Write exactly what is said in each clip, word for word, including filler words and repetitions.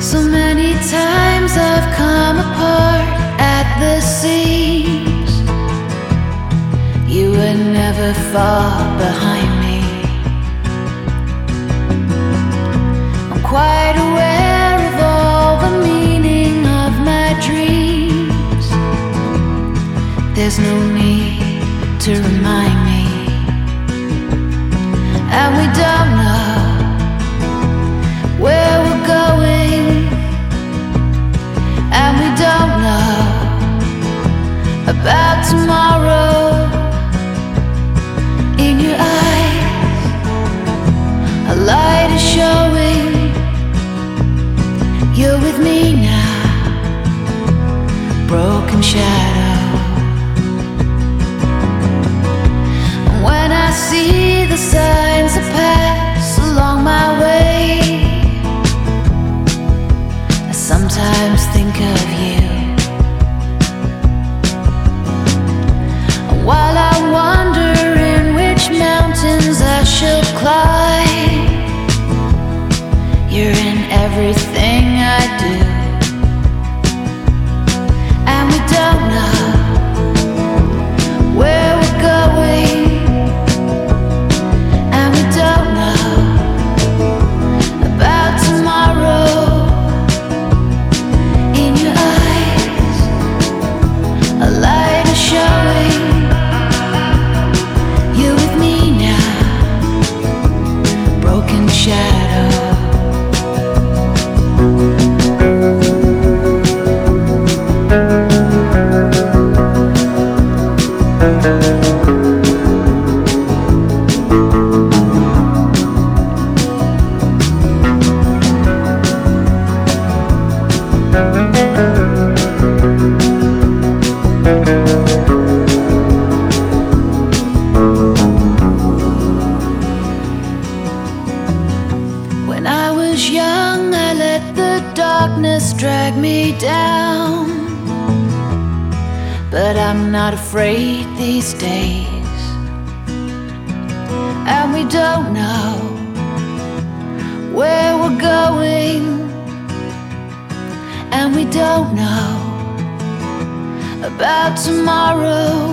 So many times I've come apart at the seams. You were never far behind me. I'm quite aware of all the meaning of my dreams. There's no need to remind me. And we don't know where we're going, and we don't know about tomorrow. In your eyes, a light is showing. You're with me now, broken shadow. And when I see the signs that pass along my way, I sometimes think of you. And while I wonder in which mountains I shall climb, you're in everything I do. And we don't know where we're going, and we don't know about tomorrow. In your eyes, a light is showing. You're with me now, broken shadow. When I was young, I let the darkness drag me down, but I'm not afraid these days. And we don't know where we're going, and we don't know about tomorrow.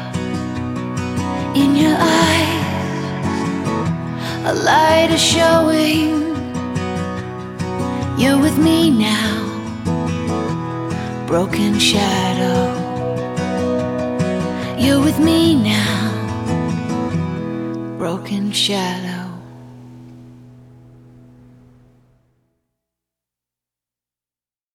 In your eyes, a light is showing. You're with me now, broken shadow. You're with me now, broken shadow.